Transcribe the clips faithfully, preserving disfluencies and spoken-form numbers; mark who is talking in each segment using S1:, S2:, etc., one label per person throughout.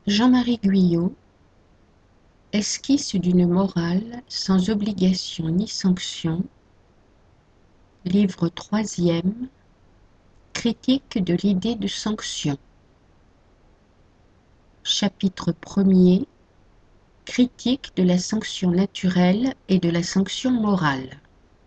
S1: Jean-Marie Guyot, Esquisse d'une morale sans obligation ni sanction, livre troisième, Critique de l'idée de sanction. Chapitre premier, Critique de la sanction naturelle et de la sanction morale.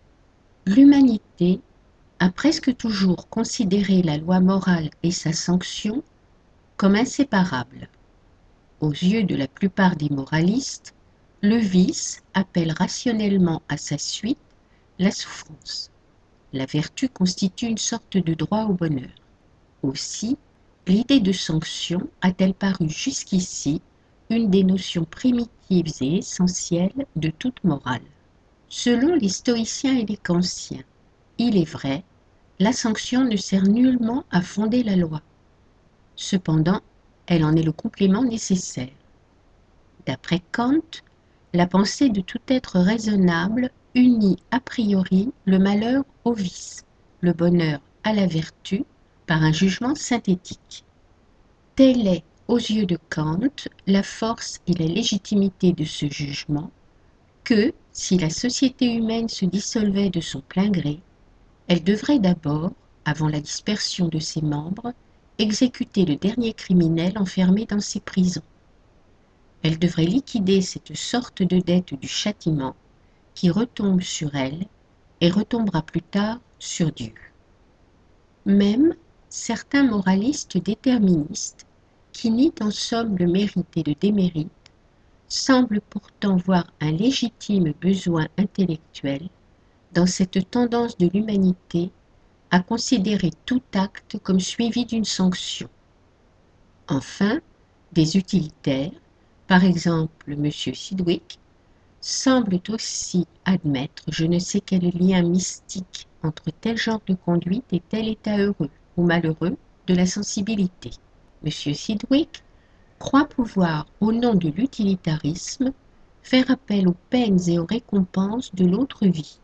S1: L'humanité a presque toujours considéré la loi morale et sa sanction comme inséparables. Aux yeux de la plupart des moralistes, le vice appelle rationnellement à sa suite la souffrance. La vertu constitue une sorte de droit au bonheur. Aussi, l'idée de sanction a-t-elle paru jusqu'ici une des notions primitives et essentielles de toute morale. Selon les stoïciens et les kantiens, il est vrai, la sanction ne sert nullement à fonder la loi. Cependant, elle en est le complément nécessaire. D'après Kant, la pensée de tout être raisonnable unit a priori le malheur au vice, le bonheur à la vertu, par un jugement synthétique. Telle est, aux yeux de Kant, la force et la légitimité de ce jugement, que, si la société humaine se dissolvait de son plein gré, elle devrait d'abord, avant la dispersion de ses membres, exécuter le dernier criminel enfermé dans ses prisons. Elle devrait liquider cette sorte de dette du châtiment qui retombe sur elle et retombera plus tard sur Dieu. Même certains moralistes déterministes, qui nient en somme le mérite et le démérite, semblent pourtant voir un légitime besoin intellectuel dans cette tendance de l'humanité à considérer tout acte comme suivi d'une sanction. Enfin, des utilitaires, par exemple M. Sidgwick, semblent aussi admettre je ne sais quel lien mystique entre tel genre de conduite et tel état heureux ou malheureux de la sensibilité. M. Sidgwick croit pouvoir, au nom de l'utilitarisme, faire appel aux peines et aux récompenses de l'autre vie.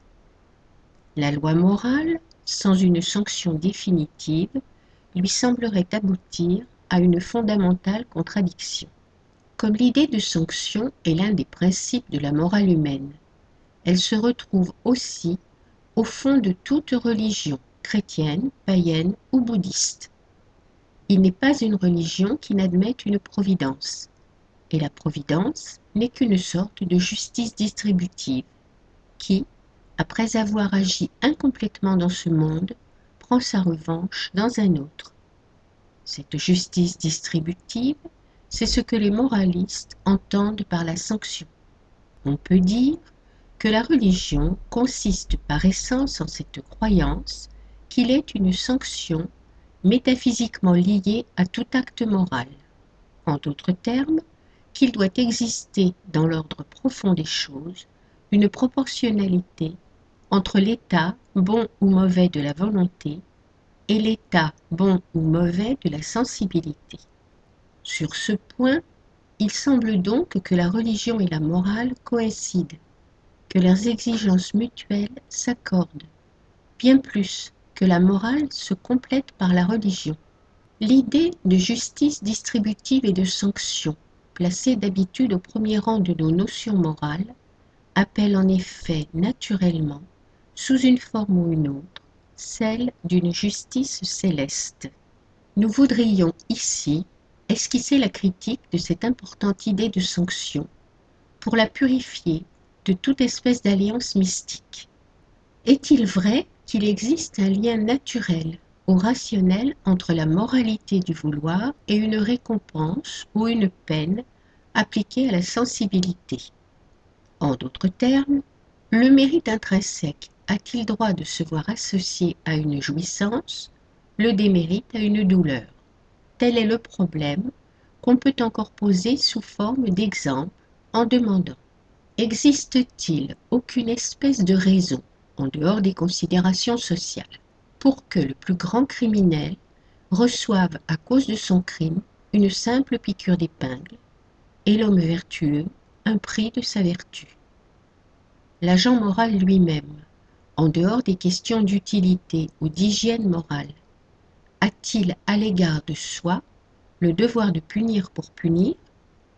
S1: La loi morale, sans une sanction définitive, lui semblerait aboutir à une fondamentale contradiction. Comme l'idée de sanction est l'un des principes de la morale humaine, elle se retrouve aussi au fond de toute religion, chrétienne, païenne ou bouddhiste. Il n'est pas une religion qui n'admette une providence, et la providence n'est qu'une sorte de justice distributive qui, après avoir agi incomplètement dans ce monde, prend sa revanche dans un autre. Cette justice distributive, c'est ce que les moralistes entendent par la sanction. On peut dire que la religion consiste par essence en cette croyance qu'il est une sanction métaphysiquement liée à tout acte moral. En d'autres termes, qu'il doit exister dans l'ordre profond des choses une proportionnalité entre l'état bon ou mauvais de la volonté et l'état bon ou mauvais de la sensibilité. Sur ce point, il semble donc que la religion et la morale coïncident, que leurs exigences mutuelles s'accordent, bien plus que la morale se complète par la religion. L'idée de justice distributive et de sanction, placée d'habitude au premier rang de nos notions morales, appelle en effet naturellement, sous une forme ou une autre, celle d'une justice céleste. Nous voudrions ici esquisser la critique de cette importante idée de sanction pour la purifier de toute espèce d'alliance mystique. Est-il vrai qu'il existe un lien naturel ou rationnel entre la moralité du vouloir et une récompense ou une peine appliquée à la sensibilité? En d'autres termes, le mérite intrinsèque a-t-il droit de se voir associé à une jouissance, le démérite à une douleur? Tel est le problème qu'on peut encore poser sous forme d'exemple en demandant: existe-t-il aucune espèce de raison, en dehors des considérations sociales, pour que le plus grand criminel reçoive à cause de son crime une simple piqûre d'épingle, et l'homme vertueux un prix de sa vertu? L'agent moral lui-même, en dehors des questions d'utilité ou d'hygiène morale, a-t-il à l'égard de soi le devoir de punir pour punir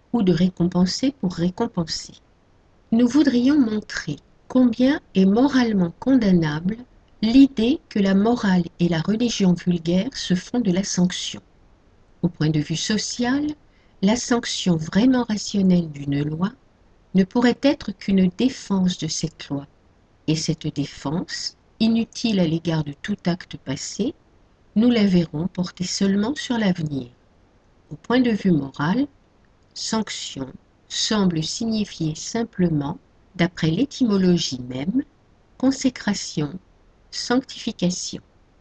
S1: ou de récompenser pour récompenser. Nous voudrions montrer combien est moralement condamnable l'idée que la morale et la religion vulgaire se font de la sanction. Au point de vue social, la sanction vraiment rationnelle d'une loi ne pourrait être qu'une défense de cette loi, et cette défense, inutile à l'égard de tout acte passé, nous la verrons porter seulement sur l'avenir. Au point de vue moral, sanction semble signifier simplement, d'après l'étymologie même, consécration, sanctification.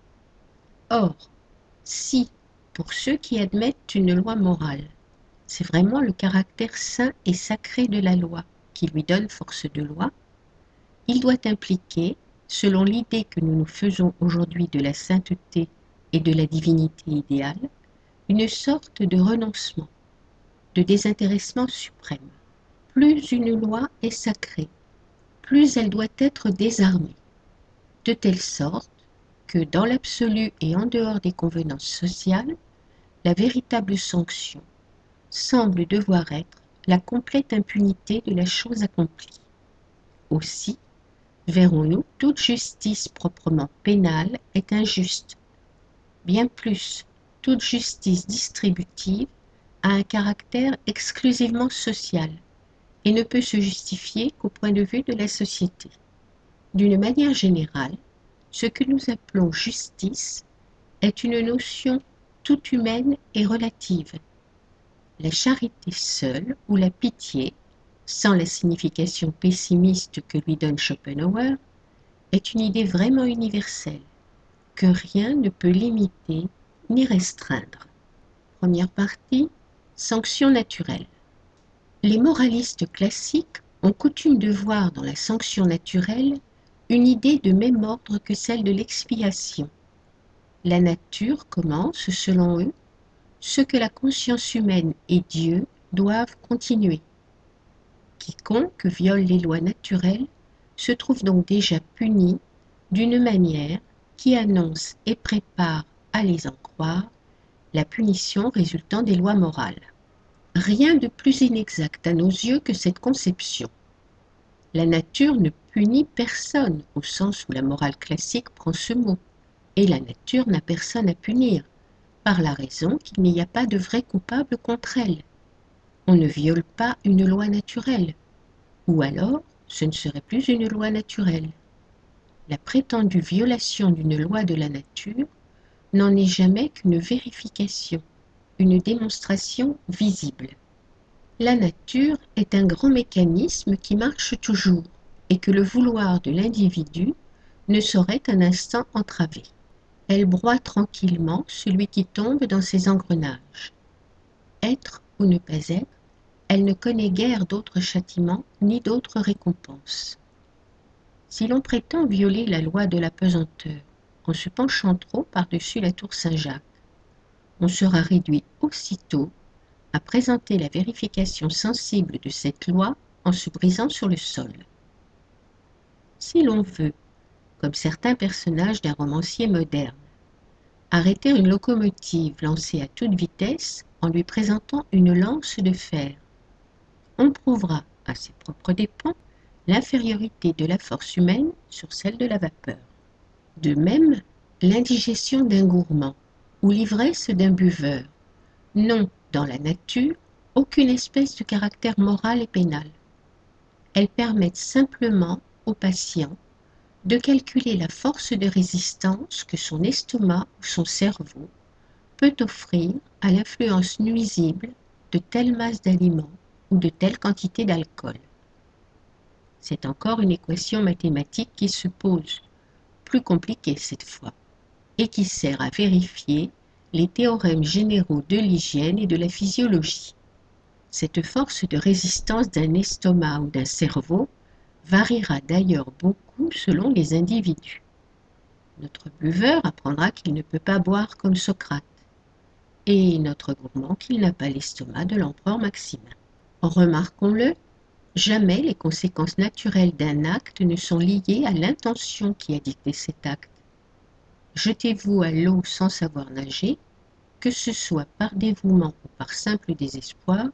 S1: Or, si, pour ceux qui admettent une loi morale, c'est vraiment le caractère saint et sacré de la loi qui lui donne force de loi, il doit impliquer, selon l'idée que nous nous faisons aujourd'hui de la sainteté et de la divinité idéale, une sorte de renoncement, de désintéressement suprême. Plus une loi est sacrée, plus elle doit être désarmée, de telle sorte que, dans l'absolu et en dehors des convenances sociales, la véritable sanction semble devoir être la complète impunité de la chose accomplie. Aussi, verrons-nous, toute justice proprement pénale est injuste. Bien plus, toute justice distributive a un caractère exclusivement social et ne peut se justifier qu'au point de vue de la société. D'une manière générale, ce que nous appelons justice est une notion tout humaine et relative. La charité seule ou la pitié, sans la signification pessimiste que lui donne Schopenhauer, est une idée vraiment universelle, que rien ne peut limiter ni restreindre. Première partie, sanction naturelle. Les moralistes classiques ont coutume de voir dans la sanction naturelle une idée de même ordre que celle de l'expiation. La nature commence, selon eux, ce que la conscience humaine et Dieu doivent continuer. Quiconque viole les lois naturelles se trouve donc déjà puni d'une manière qui annonce et prépare, à les en croire, la punition résultant des lois morales. Rien de plus inexact à nos yeux que cette conception. La nature ne punit personne au sens où la morale classique prend ce mot, et la nature n'a personne à punir, par la raison qu'il n'y a pas de vrai coupable contre elle. On ne viole pas une loi naturelle, ou alors ce ne serait plus une loi naturelle. La prétendue violation d'une loi de la nature n'en est jamais qu'une vérification, une démonstration visible. La nature est un grand mécanisme qui marche toujours et que le vouloir de l'individu ne saurait un instant entraver. Elle broie tranquillement celui qui tombe dans ses engrenages. Être ou ne pas être, elle ne connaît guère d'autre châtiment ni d'autre récompense. Si l'on prétend violer la loi de la pesanteur en se penchant trop par-dessus la tour Saint-Jacques, on sera réduit aussitôt à présenter la vérification sensible de cette loi en se brisant sur le sol. Si l'on veut, comme certains personnages d'un romancier moderne, arrêter une locomotive lancée à toute vitesse en lui présentant une lance de fer, on prouvera, à ses propres dépens, l'infériorité de la force humaine sur celle de la vapeur. De même, l'indigestion d'un gourmand ou l'ivresse d'un buveur n'ont, dans la nature, aucune espèce de caractère moral et pénal. Elles permettent simplement au patient de calculer la force de résistance que son estomac ou son cerveau peut offrir à l'influence nuisible de telle masse d'aliments ou de telle quantité d'alcool. C'est encore une équation mathématique qui se pose, plus compliquée cette fois, et qui sert à vérifier les théorèmes généraux de l'hygiène et de la physiologie. Cette force de résistance d'un estomac ou d'un cerveau variera d'ailleurs beaucoup selon les individus. Notre buveur apprendra qu'il ne peut pas boire comme Socrate, et notre gourmand qu'il n'a pas l'estomac de l'empereur Maximin. Remarquons-le, jamais les conséquences naturelles d'un acte ne sont liées à l'intention qui a dicté cet acte. Jetez-vous à l'eau sans savoir nager, que ce soit par dévouement ou par simple désespoir,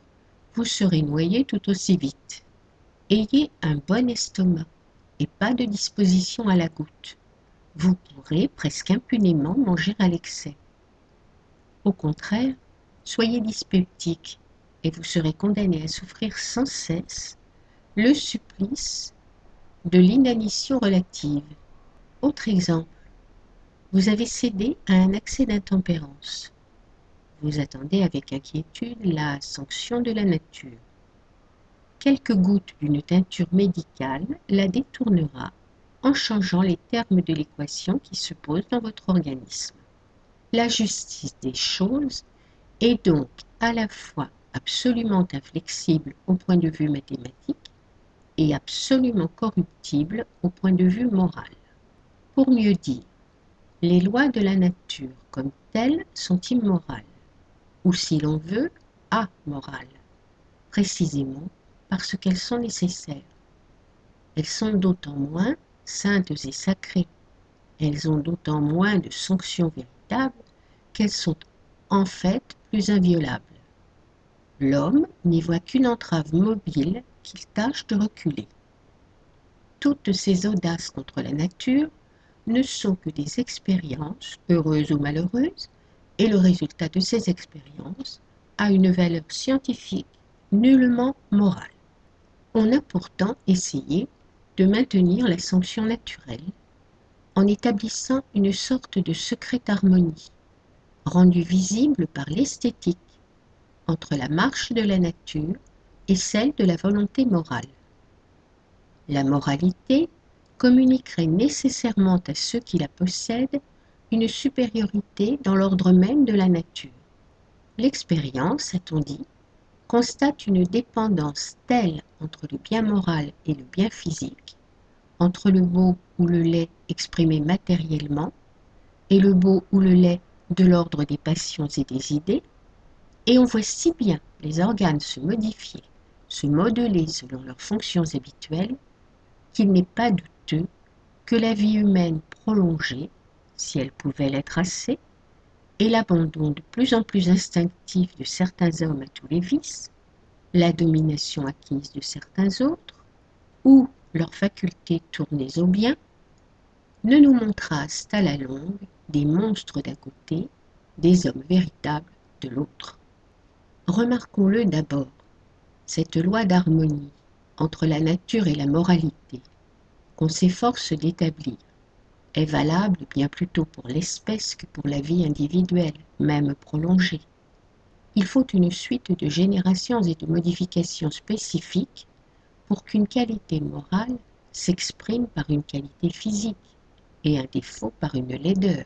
S1: vous serez noyé tout aussi vite. Ayez un bon estomac et pas de disposition à la goutte. Vous pourrez presque impunément manger à l'excès. Au contraire, soyez dyspeptique et vous serez condamné à souffrir sans cesse le supplice de l'inanition relative. Autre exemple, vous avez cédé à un accès d'intempérance. Vous attendez avec inquiétude la sanction de la nature. Quelques gouttes d'une teinture médicale la détournera en changeant les termes de l'équation qui se pose dans votre organisme. La justice des choses est donc à la fois absolument inflexible au point de vue mathématique et absolument corruptible au point de vue moral. Pour mieux dire, les lois de la nature comme telles sont immorales, ou si l'on veut, amorales, précisément parce qu'elles sont nécessaires. Elles sont d'autant moins saintes et sacrées, elles ont d'autant moins de sanctions véritables qu'elles sont en fait plus inviolables. L'homme n'y voit qu'une entrave mobile qu'il tâche de reculer. Toutes ces audaces contre la nature ne sont que des expériences, heureuses ou malheureuses, et le résultat de ces expériences a une valeur scientifique nullement morale. On a pourtant essayé de maintenir la sanction naturelle en établissant une sorte de secrète harmonie, rendue visible par l'esthétique, entre la marche de la nature et celle de la volonté morale. La moralité communiquerait nécessairement à ceux qui la possèdent une supériorité dans l'ordre même de la nature. L'expérience, a-t-on dit, constate une dépendance telle entre le bien moral et le bien physique, entre le beau ou le laid exprimé matériellement et le beau ou le laid de l'ordre des passions et des idées, et on voit si bien les organes se modifier, se modeler selon leurs fonctions habituelles, qu'il n'est pas douteux que la vie humaine prolongée, si elle pouvait l'être assez, et l'abandon de plus en plus instinctif de certains hommes à tous les vices, la domination acquise de certains autres, ou leurs facultés tournées au bien, ne nous montrassent à la longue des monstres d'un côté, des hommes véritables de l'autre. Remarquons-le d'abord, cette loi d'harmonie entre la nature et la moralité, qu'on s'efforce d'établir, est valable bien plutôt pour l'espèce que pour la vie individuelle, même prolongée. Il faut une suite de générations et de modifications spécifiques pour qu'une qualité morale s'exprime par une qualité physique et un défaut par une laideur.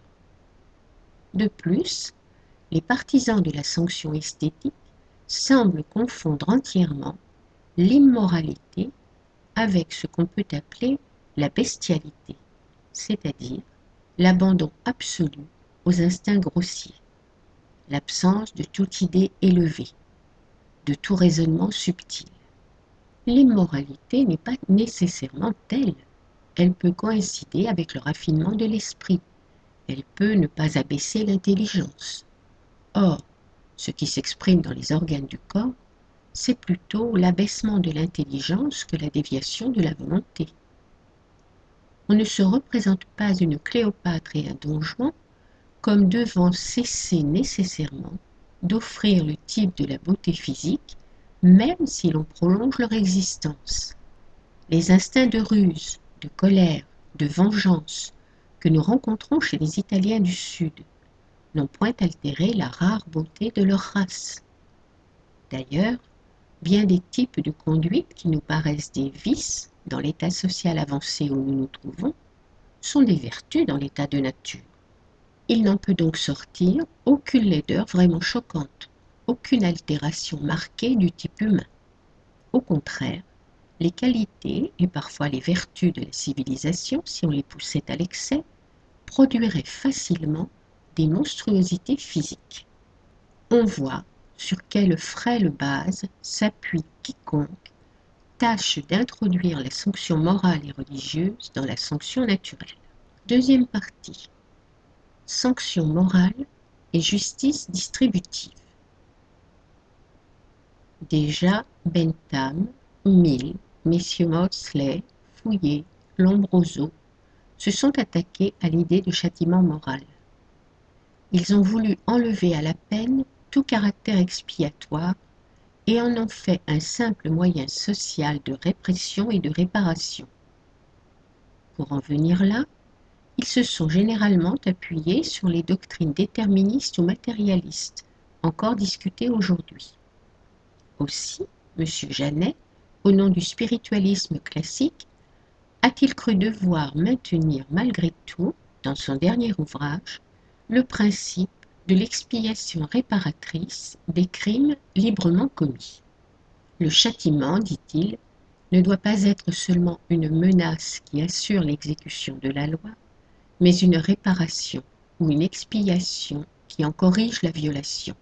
S1: De plus, les partisans de la sanction esthétique semblent confondre entièrement l'immoralité avec ce qu'on peut appeler la bestialité, c'est-à-dire l'abandon absolu aux instincts grossiers, l'absence de toute idée élevée, de tout raisonnement subtil. L'immoralité n'est pas nécessairement telle, elle peut coïncider avec le raffinement de l'esprit, elle peut ne pas abaisser l'intelligence. Or, ce qui s'exprime dans les organes du corps, c'est plutôt l'abaissement de l'intelligence que la déviation de la volonté. On ne se représente pas une Cléopâtre et un Don Juan comme devant cesser nécessairement d'offrir le type de la beauté physique, même si l'on prolonge leur existence. Les instincts de ruse, de colère, de vengeance que nous rencontrons chez les Italiens du Sud n'ont point altéré la rare beauté de leur race. D'ailleurs, bien des types de conduite qui nous paraissent des vices dans l'état social avancé où nous nous trouvons sont des vertus dans l'état de nature. Il n'en peut donc sortir aucune laideur vraiment choquante, aucune altération marquée du type humain. Au contraire, les qualités et parfois les vertus de la civilisation, si on les poussait à l'excès, produiraient facilement des monstruosités physiques. On voit sur quelle frêle base s'appuie quiconque tâche d'introduire la sanction morale et religieuse dans la sanction naturelle. Deuxième partie. Sanction morale et justice distributive. Déjà Bentham, Mill, messieurs Maudsley, Fouillé, Lombroso se sont attaqués à l'idée de châtiment moral. Ils ont voulu enlever à la peine tout caractère expiatoire et en ont fait un simple moyen social de répression et de réparation. Pour en venir là, ils se sont généralement appuyés sur les doctrines déterministes ou matérialistes, encore discutées aujourd'hui. Aussi, M. Janet, au nom du spiritualisme classique, a-t-il cru devoir maintenir malgré tout, dans son dernier ouvrage, le principe de l'expiation réparatrice des crimes librement commis. Le châtiment, dit-il, ne doit pas être seulement une menace qui assure l'exécution de la loi, mais une réparation ou une expiation qui en corrige la violation.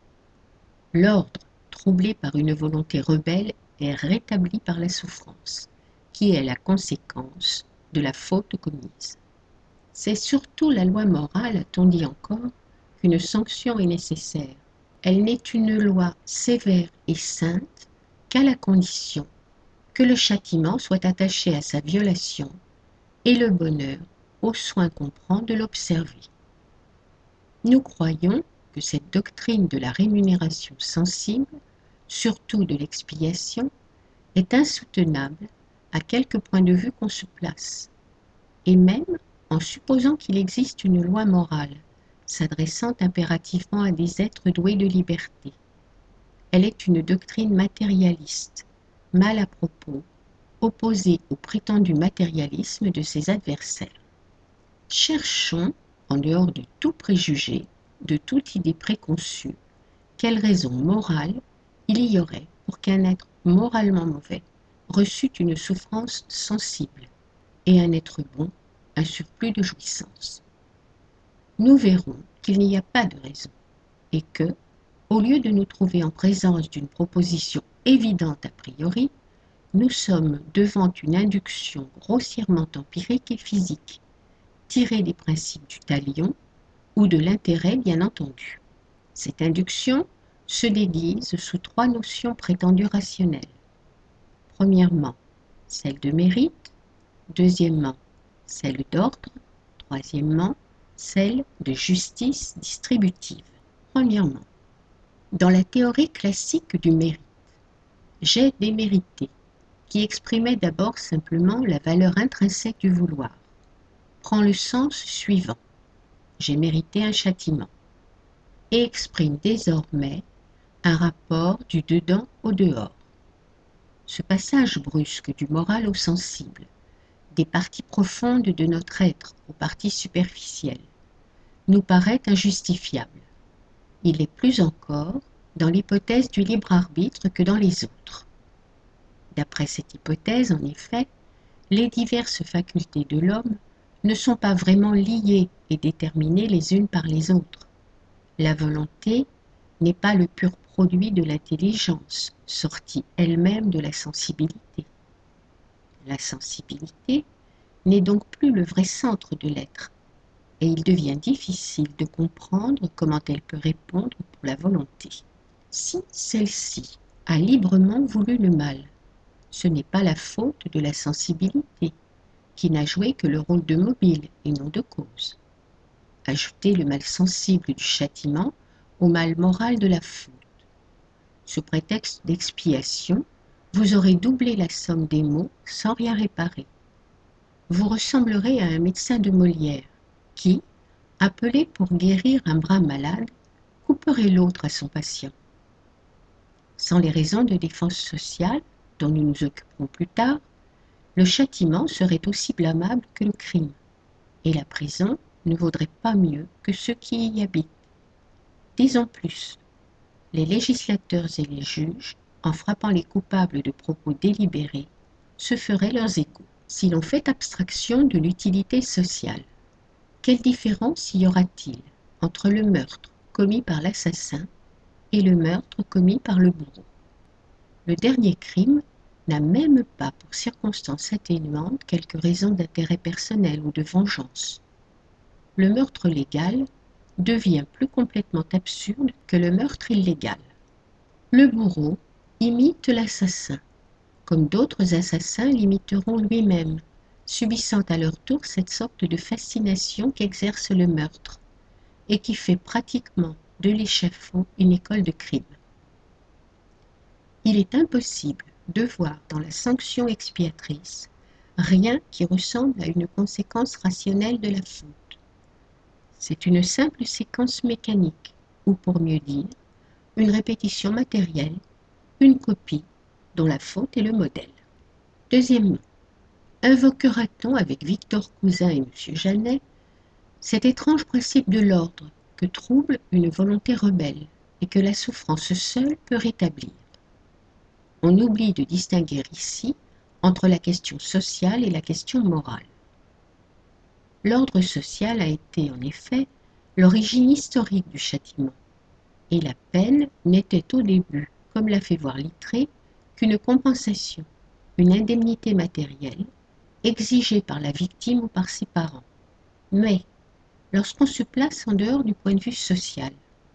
S1: L'ordre, troublé par une volonté rebelle, est rétabli par la souffrance, qui est la conséquence de la faute commise. C'est surtout la loi morale, a-t-on dit encore, qu'une sanction est nécessaire. Elle n'est une loi sévère et sainte qu'à la condition que le châtiment soit attaché à sa violation et le bonheur au soin qu'on prend de l'observer. Nous croyons que cette doctrine de la rémunération sensible, surtout de l'expiation, est insoutenable à quelque point de vue qu'on se place, et même en supposant qu'il existe une loi morale, s'adressant impérativement à des êtres doués de liberté. Elle est une doctrine matérialiste, mal à propos, opposée au prétendu matérialisme de ses adversaires. Cherchons, en dehors de tout préjugé, de toute idée préconçue, quelle raison morale il y aurait pour qu'un être moralement mauvais reçût une souffrance sensible et un être bon un surplus de jouissance. Nous verrons qu'il n'y a pas de raison et que, au lieu de nous trouver en présence d'une proposition évidente a priori, nous sommes devant une induction grossièrement empirique et physique, tirée des principes du talion ou de l'intérêt bien entendu. Cette induction se déguise sous trois notions prétendues rationnelles. Premièrement, celle de mérite, deuxièmement, celle d'ordre, troisièmement, celle de justice distributive. Premièrement, dans la théorie classique du mérite, j'ai démérité, qui exprimait d'abord simplement la valeur intrinsèque du vouloir, prend le sens suivant, j'ai mérité un châtiment, et exprime désormais un rapport du dedans au dehors. Ce passage brusque du moral au sensible, des parties profondes de notre être aux parties superficielles, nous paraît injustifiable. Il est plus encore dans l'hypothèse du libre arbitre que dans les autres. D'après cette hypothèse, en effet, les diverses facultés de l'homme ne sont pas vraiment liées et déterminées les unes par les autres. La volonté n'est pas le pur produit de l'intelligence, sortie elle-même de la sensibilité. La sensibilité n'est donc plus le vrai centre de l'être, et il devient difficile de comprendre comment elle peut répondre pour la volonté. Si celle-ci a librement voulu le mal, ce n'est pas la faute de la sensibilité, qui n'a joué que le rôle de mobile et non de cause. Ajoutez le mal sensible du châtiment au mal moral de la faute. Sous prétexte d'expiation, vous aurez doublé la somme des maux sans rien réparer. Vous ressemblerez à un médecin de Molière qui, appelé pour guérir un bras malade, couperait l'autre à son patient. Sans les raisons de défense sociale, dont nous nous occuperons plus tard, le châtiment serait aussi blâmable que le crime, et la prison ne vaudrait pas mieux que ceux qui y habitent. Disons plus, les législateurs et les juges, en frappant les coupables de propos délibérés, se feraient leurs égaux. Si l'on fait abstraction de l'utilité sociale, quelle différence y aura-t-il entre le meurtre commis par l'assassin et le meurtre commis par le bourreau? Le dernier crime n'a même pas pour circonstance atténuante quelque raison d'intérêt personnel ou de vengeance. Le meurtre légal devient plus complètement absurde que le meurtre illégal. Le bourreau imite l'assassin, comme d'autres assassins l'imiteront lui-même, subissant à leur tour cette sorte de fascination qu'exerce le meurtre, et qui fait pratiquement de l'échafaud une école de crime. Il est impossible de voir dans la sanction expiatrice rien qui ressemble à une conséquence rationnelle de la faute. C'est une simple séquence mécanique, ou pour mieux dire, une répétition matérielle, une copie dont la faute est le modèle. Deuxièmement, invoquera-t-on avec Victor Cousin et M. Janet cet étrange principe de l'ordre que trouble une volonté rebelle et que la souffrance seule peut rétablir. On oublie de distinguer ici entre la question sociale et la question morale. L'ordre social a été, en effet, l'origine historique du châtiment, et la peine n'était au début, comme l'a fait voir Littré, qu'une compensation, une indemnité matérielle, exigée par la victime ou par ses parents. Mais, lorsqu'on se place en dehors du point de vue social,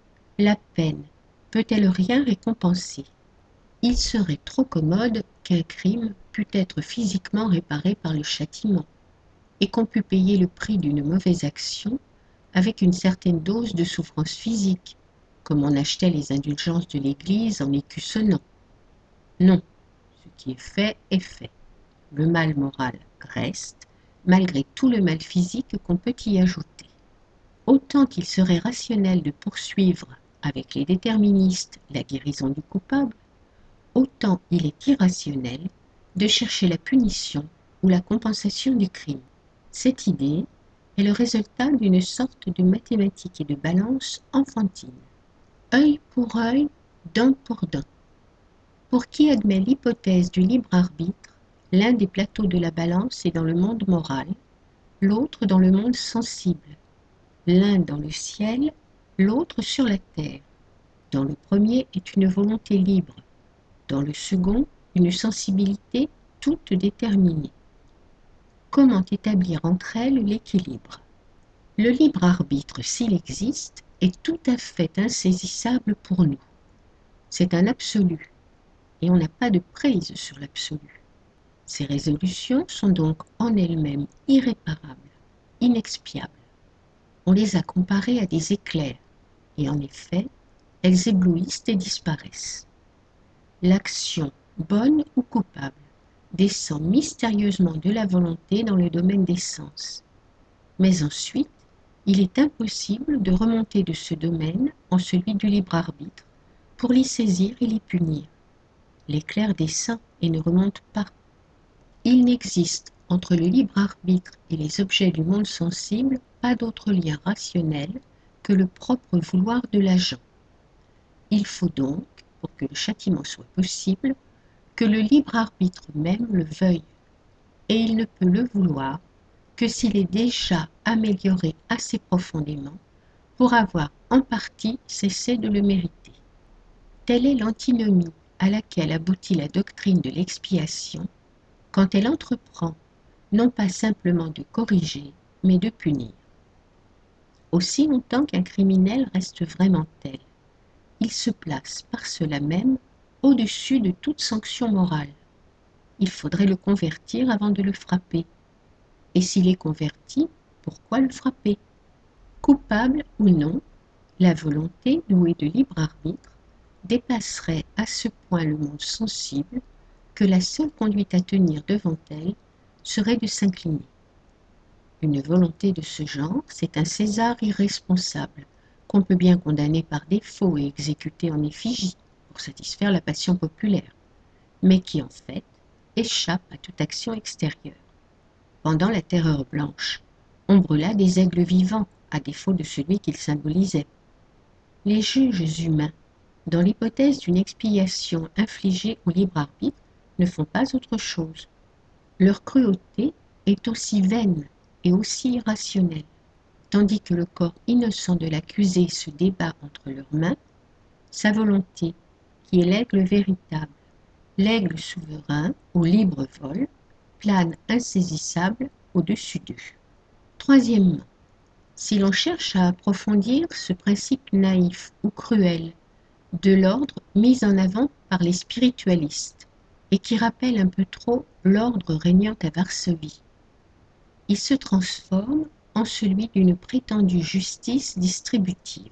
S1: la peine peut-elle rien récompenser? Il serait trop commode qu'un crime pût être physiquement réparé par le châtiment, et qu'on pût payer le prix d'une mauvaise action avec une certaine dose de souffrance physique, comme on achetait les indulgences de l'Église en écus sonnants. Non, ce qui est fait est fait. Le mal moral reste, malgré tout le mal physique qu'on peut y ajouter. Autant qu'il serait rationnel de poursuivre, avec les déterministes, la guérison du coupable, autant il est irrationnel de chercher la punition ou la compensation du crime. Cette idée est le résultat d'une sorte de mathématique et de balance enfantine. Œil pour œil, dent pour dent. Pour qui admet l'hypothèse du libre arbitre, l'un des plateaux de la balance est dans le monde moral, l'autre dans le monde sensible, l'un dans le ciel, l'autre sur la terre. Dans le premier est une volonté libre, dans le second, une sensibilité toute déterminée. Comment établir entre elles l'équilibre? Le libre arbitre, s'il existe, est tout à fait insaisissable pour nous. C'est un absolu, et on n'a pas de prise sur l'absolu. Ces résolutions sont donc en elles-mêmes irréparables, inexpiables. On les a comparées à des éclairs, et en effet, elles éblouissent et disparaissent. L'action, bonne ou coupable, descend mystérieusement de la volonté dans le domaine des sens. Mais ensuite, il est impossible de remonter de ce domaine en celui du libre arbitre pour l'y saisir et l'y punir. L'éclair descend et ne remonte pas. Il n'existe entre le libre arbitre et les objets du monde sensible pas d'autre lien rationnel que le propre vouloir de l'agent. Il faut donc, pour que le châtiment soit possible, que le libre arbitre même le veuille, et il ne peut le vouloir que s'il est déjà amélioré assez profondément pour avoir en partie cessé de le mériter. Telle est l'antinomie à laquelle aboutit la doctrine de l'expiation quand elle entreprend non pas simplement de corriger, mais de punir. Aussi longtemps qu'un criminel reste vraiment tel, il se place par cela même au-dessus de toute sanction morale. Il faudrait le convertir avant de le frapper. Et s'il est converti, pourquoi le frapper? Coupable ou non, la volonté, douée de libre arbitre, dépasserait à ce point le monde sensible que la seule conduite à tenir devant elle serait de s'incliner. Une volonté de ce genre, c'est un César irresponsable, qu'on peut bien condamner par défaut et exécuter en effigie pour satisfaire la passion populaire, mais qui en fait échappe à toute action extérieure. Pendant la Terreur blanche, on brûla des aigles vivants, à défaut de celui qu'ils symbolisaient. Les juges humains, dans l'hypothèse d'une expiation infligée au libre arbitre, ne font pas autre chose. Leur cruauté est aussi vaine et aussi irrationnelle, tandis que le corps innocent de l'accusé se débat entre leurs mains, sa volonté, qui est l'aigle véritable, l'aigle souverain au libre vol, plane insaisissable au-dessus d'eux. Troisièmement, si l'on cherche à approfondir ce principe naïf ou cruel de l'ordre mis en avant par les spiritualistes et qui rappelle un peu trop l'ordre régnant à Varsovie. Il se transforme en celui d'une prétendue justice distributive.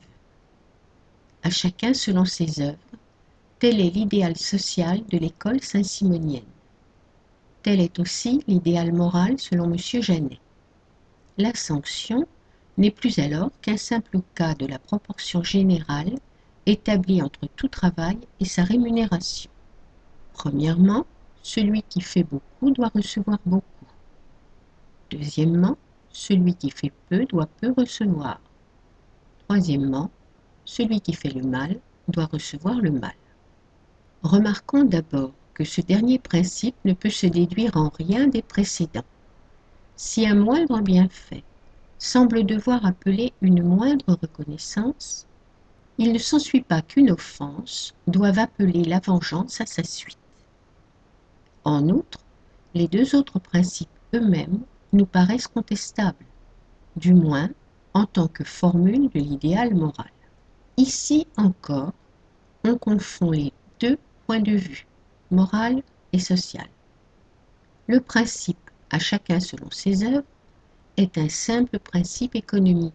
S1: À chacun selon ses œuvres, tel est l'idéal social de l'école saint-simonienne. Tel est aussi l'idéal moral selon M. Janet. La sanction n'est plus alors qu'un simple cas de la proportion générale établie entre tout travail et sa rémunération. Premièrement, celui qui fait beaucoup doit recevoir beaucoup. Deuxièmement, celui qui fait peu doit peu recevoir. Troisièmement, celui qui fait le mal doit recevoir le mal. Remarquons d'abord que ce dernier principe ne peut se déduire en rien des précédents. Si un moindre bienfait semble devoir appeler une moindre reconnaissance, il ne s'ensuit pas qu'une offense doive appeler la vengeance à sa suite. En outre, les deux autres principes eux-mêmes nous paraissent contestables, du moins en tant que formule de l'idéal moral. Ici encore, on confond les deux points de vue, moral et social. Le principe, à chacun selon ses œuvres, est un simple principe économique.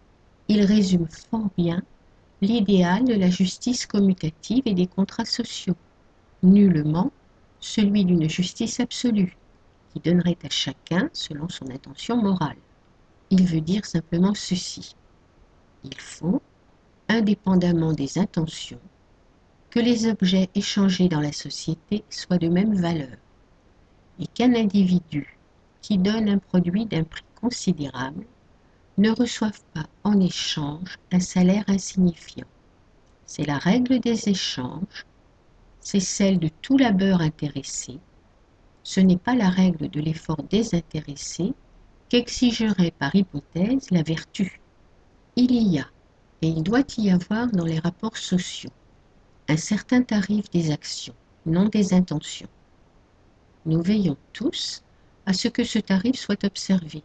S1: Il résume fort bien l'idéal de la justice commutative et des contrats sociaux, nullement celui d'une justice absolue, qui donnerait à chacun selon son intention morale. Il veut dire simplement ceci. Il faut, indépendamment des intentions, que les objets échangés dans la société soient de même valeur, et qu'un individu qui donne un produit d'un prix considérable ne reçoive pas en échange un salaire insignifiant. C'est la règle des échanges, c'est celle de tout labeur intéressé, ce n'est pas la règle de l'effort désintéressé qu'exigerait par hypothèse la vertu. Il y a, et il doit y avoir dans les rapports sociaux, un certain tarif des actions, non des intentions. Nous veillons tous à ce que ce tarif soit observé,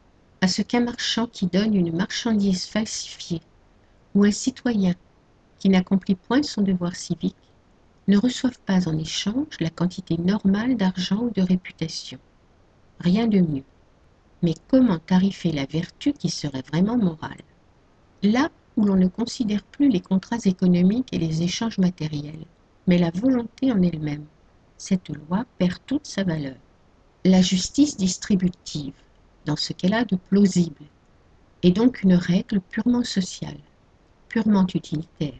S1: à ce qu'un marchand qui donne une marchandise falsifiée ou un citoyen qui n'accomplit point son devoir civique ne reçoive pas en échange la quantité normale d'argent ou de réputation. Rien de mieux. Mais comment tarifer la vertu qui serait vraiment morale? Là où l'on ne considère plus les contrats économiques et les échanges matériels, mais la volonté en elle-même, cette loi perd toute sa valeur. La justice distributive, dans ce qu'elle a de plausible, est donc une règle purement sociale, purement utilitaire,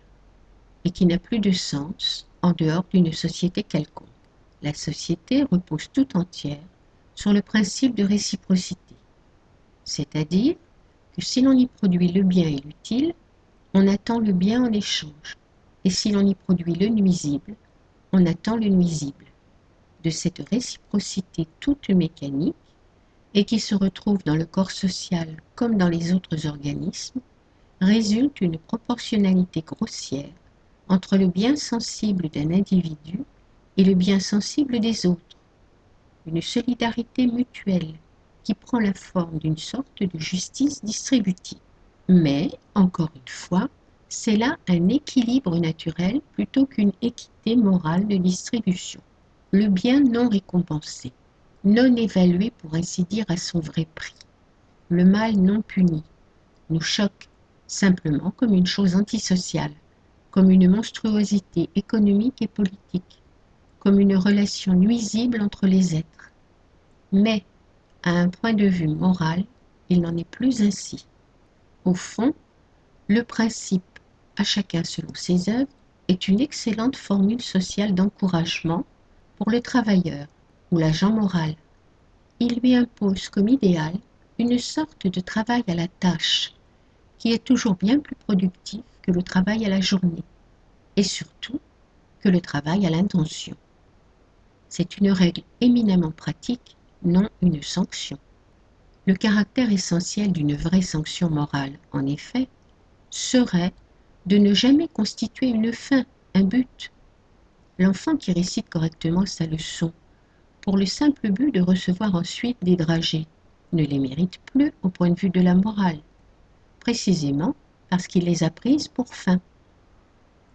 S1: et qui n'a plus de sens en dehors d'une société quelconque. La société repose tout entière sur le principe de réciprocité, c'est-à-dire que si l'on y produit le bien et l'utile, on attend le bien en échange, et si l'on y produit le nuisible, on attend le nuisible. De cette réciprocité toute mécanique, et qui se retrouve dans le corps social comme dans les autres organismes, résulte une proportionnalité grossière entre le bien sensible d'un individu et le bien sensible des autres, une solidarité mutuelle qui prend la forme d'une sorte de justice distributive. Mais, encore une fois, c'est là un équilibre naturel plutôt qu'une équité morale de distribution. Le bien non récompensé, non évalué pour ainsi dire à son vrai prix, le mal non puni, nous choque simplement comme une chose antisociale, comme une monstruosité économique et politique, comme une relation nuisible entre les êtres. Mais, à un point de vue moral, il n'en est plus ainsi. Au fond, le principe, à chacun selon ses œuvres, est une excellente formule sociale d'encouragement pour le travailleur ou l'agent moral. Il lui impose comme idéal une sorte de travail à la tâche, qui est toujours bien plus productif que le travail à la journée, et surtout que le travail à l'intention. C'est une règle éminemment pratique, non une sanction. Le caractère essentiel d'une vraie sanction morale, en effet, serait de ne jamais constituer une fin, un but. L'enfant qui récite correctement sa leçon, pour le simple but de recevoir ensuite des dragées, ne les mérite plus au point de vue de la morale, précisément parce qu'il les a prises pour fin.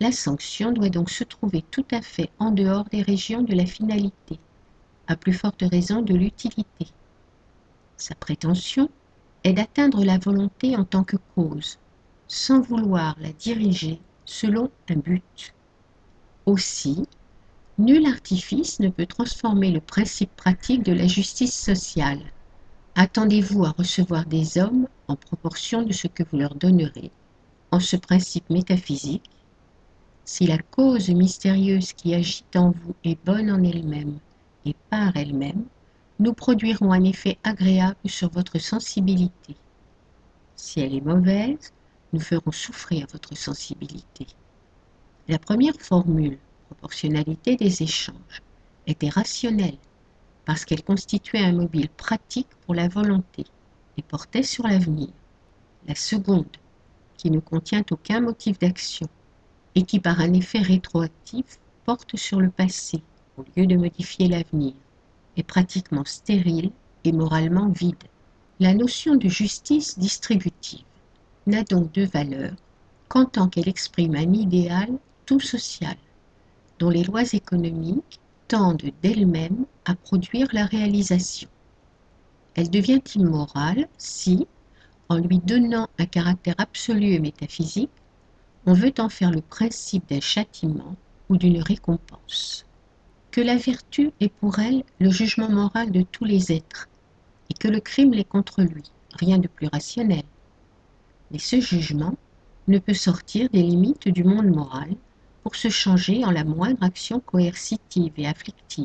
S1: La sanction doit donc se trouver tout à fait en dehors des régions de la finalité, à plus forte raison de l'utilité. Sa prétention est d'atteindre la volonté en tant que cause, sans vouloir la diriger selon un but. Aussi, nul artifice ne peut transformer le principe pratique de la justice sociale. Attendez-vous à recevoir des hommes en proportion de ce que vous leur donnerez, en ce principe métaphysique. Si la cause mystérieuse qui agit en vous est bonne en elle-même et par elle-même, nous produirons un effet agréable sur votre sensibilité. Si elle est mauvaise, nous ferons souffrir votre sensibilité. La première formule, proportionnalité des échanges, était rationnelle parce qu'elle constituait un mobile pratique pour la volonté et portait sur l'avenir. La seconde, qui ne contient aucun motif d'action et qui par un effet rétroactif porte sur le passé au lieu de modifier l'avenir, est pratiquement stérile et moralement vide. La notion de justice distributive n'a donc de valeur qu'en tant qu'elle exprime un idéal tout social, dont les lois économiques tendent d'elles-mêmes à produire la réalisation. Elle devient immorale si, en lui donnant un caractère absolu et métaphysique, on veut en faire le principe d'un châtiment ou d'une récompense. Que la vertu est pour elle le jugement moral de tous les êtres, et que le crime l'est contre lui, rien de plus rationnel. Mais ce jugement ne peut sortir des limites du monde moral pour se changer en la moindre action coercitive et afflictive.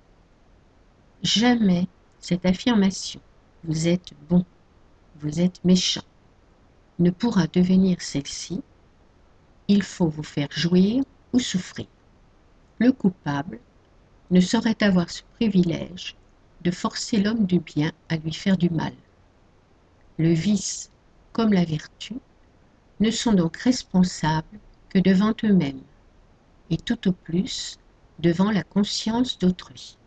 S1: Jamais cette affirmation « vous êtes bon, vous êtes méchant » ne pourra devenir celle-ci « il faut vous faire jouir ou souffrir ». Le coupable ne saurait avoir ce privilège de forcer l'homme du bien à lui faire du mal. Le vice, comme la vertu, ne sont donc responsables que devant eux-mêmes, et tout au plus devant la conscience d'autrui.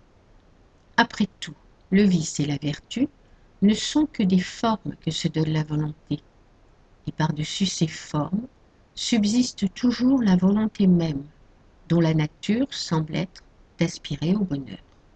S1: Après tout, le vice et la vertu ne sont que des formes que se donne la volonté, et par-dessus ces formes subsiste toujours la volonté même, dont la nature semble être d'aspirer au bonheur.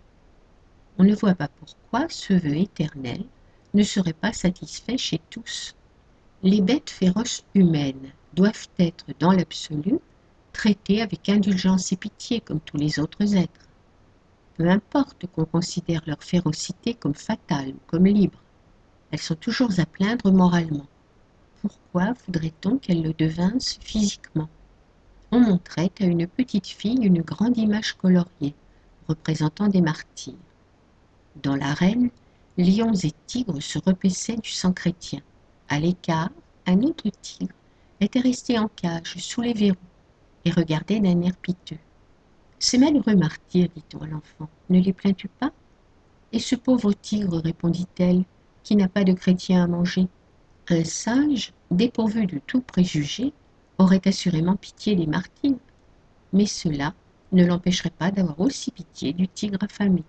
S1: On ne voit pas pourquoi ce vœu éternel ne serait pas satisfait chez tous. Les bêtes féroces humaines doivent être, dans l'absolu, traitées avec indulgence et pitié comme tous les autres êtres. Peu importe qu'on considère leur férocité comme fatale ou comme libre, elles sont toujours à plaindre moralement. Pourquoi voudrait-on qu'elles le devinssent physiquement ? On montrait à une petite fille une grande image coloriée, représentant des martyrs. Dans l'arène, lions et tigres se repaissaient du sang chrétien. À l'écart, un autre tigre était resté en cage sous les verrous et regardait d'un air piteux. « Ces malheureux martyrs, dit-on à l'enfant, ne les plains-tu pas ?» « Et ce pauvre tigre, répondit-elle, qui n'a pas de chrétien à manger. » Un sage, dépourvu de tout préjugé, aurait assurément pitié des martyrs, mais cela ne l'empêcherait pas d'avoir aussi pitié du tigre affamé.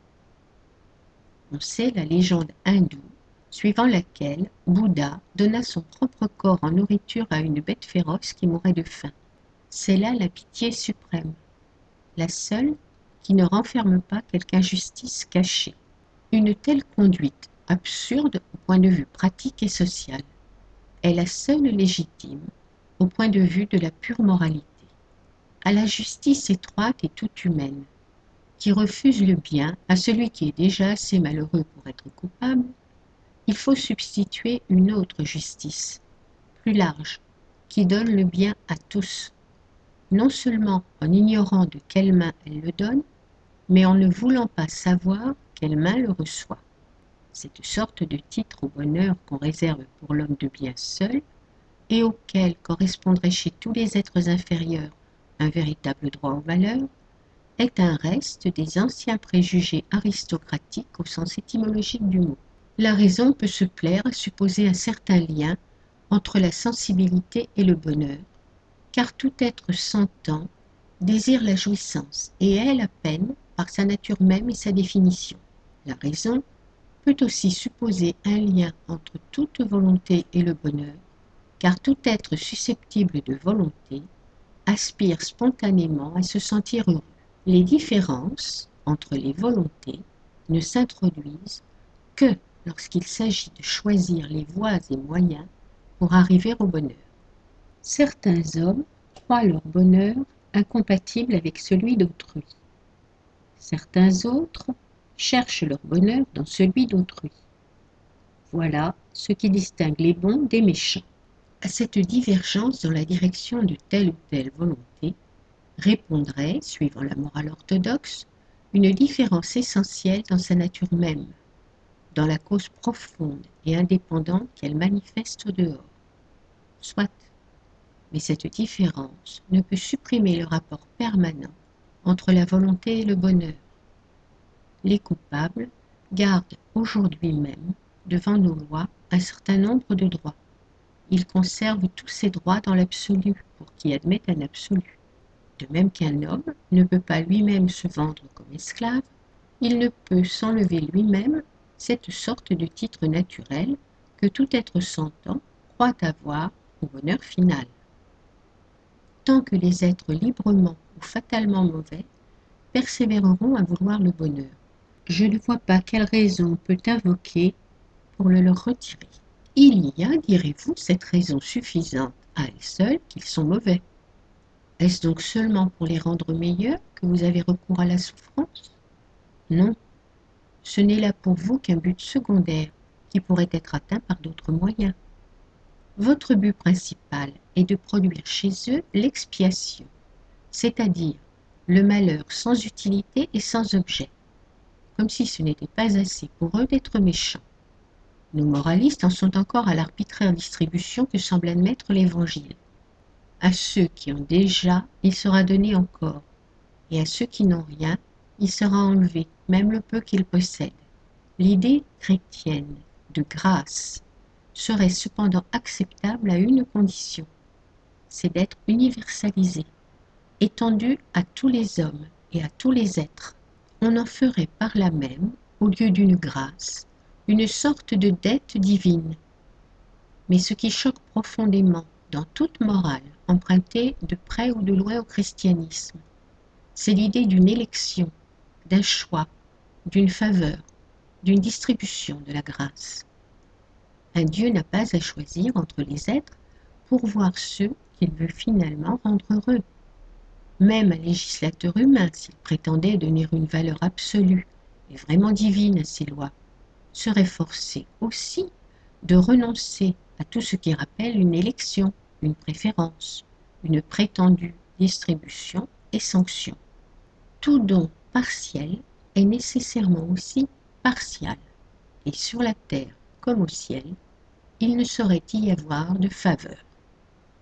S1: On sait la légende hindoue, suivant laquelle Bouddha donna son propre corps en nourriture à une bête féroce qui mourait de faim. C'est là la pitié suprême, la seule qui ne renferme pas quelque injustice cachée. Une telle conduite, absurde au point de vue pratique et social, est la seule légitime au point de vue de la pure moralité. À la justice étroite et toute humaine, qui refuse le bien à celui qui est déjà assez malheureux pour être coupable, il faut substituer une autre justice, plus large, qui donne le bien à tous, non seulement en ignorant de quelle main elle le donne, mais en ne voulant pas savoir quelle main le reçoit. Cette sorte de titre au bonheur qu'on réserve pour l'homme de bien seul, et auquel correspondrait chez tous les êtres inférieurs un véritable droit au malheur, est un reste des anciens préjugés aristocratiques au sens étymologique du mot. La raison peut se plaire à supposer un certain lien entre la sensibilité et le bonheur, car tout être sentant désire la jouissance et est la peine par sa nature même et sa définition. La raison peut aussi supposer un lien entre toute volonté et le bonheur, car tout être susceptible de volonté aspirent spontanément à se sentir heureux. Les différences entre les volontés ne s'introduisent que lorsqu'il s'agit de choisir les voies et moyens pour arriver au bonheur. Certains hommes croient leur bonheur incompatible avec celui d'autrui. Certains autres cherchent leur bonheur dans celui d'autrui. Voilà ce qui distingue les bons des méchants. À cette divergence dans la direction de telle ou telle volonté répondrait, suivant la morale orthodoxe, une différence essentielle dans sa nature même, dans la cause profonde et indépendante qu'elle manifeste au dehors. Soit, mais cette différence ne peut supprimer le rapport permanent entre la volonté et le bonheur. Les coupables gardent aujourd'hui même, devant nos lois, un certain nombre de droits. Ils conservent tous ces droits dans l'absolu, pour qui admet un absolu. De même qu'un homme ne peut pas lui-même se vendre comme esclave, il ne peut s'enlever lui-même cette sorte de titre naturel que tout être sentant croit avoir au bonheur final. Tant que les êtres librement ou fatalement mauvais persévéreront à vouloir le bonheur, je ne vois pas quelle raison on peut invoquer pour le leur retirer. Il y a, direz-vous, cette raison suffisante à elle seule qu'ils sont mauvais. Est-ce donc seulement pour les rendre meilleurs que vous avez recours à la souffrance? Non, ce n'est là pour vous qu'un but secondaire qui pourrait être atteint par d'autres moyens. Votre but principal est de produire chez eux l'expiation, c'est-à-dire le malheur sans utilité et sans objet, comme si ce n'était pas assez pour eux d'être méchants. Nos moralistes en sont encore à l'arbitraire distribution que semble admettre l'Évangile. À ceux qui ont déjà, il sera donné encore, et à ceux qui n'ont rien, il sera enlevé, même le peu qu'ils possèdent. L'idée chrétienne de grâce serait cependant acceptable à une condition, c'est d'être universalisée, étendue à tous les hommes et à tous les êtres. On en ferait par là même, au lieu d'une grâce, une sorte de dette divine. Mais ce qui choque profondément dans toute morale empruntée de près ou de loin au christianisme, c'est l'idée d'une élection, d'un choix, d'une faveur, d'une distribution de la grâce. Un Dieu n'a pas à choisir entre les êtres pour voir ceux qu'il veut finalement rendre heureux. Même un législateur humain, s'il prétendait donner une valeur absolue et vraiment divine à ses lois, serait forcé aussi de renoncer à tout ce qui rappelle une élection, une préférence, une prétendue distribution et sanction. Tout don partiel est nécessairement aussi partial, et sur la terre comme au ciel, il ne saurait y avoir de faveur.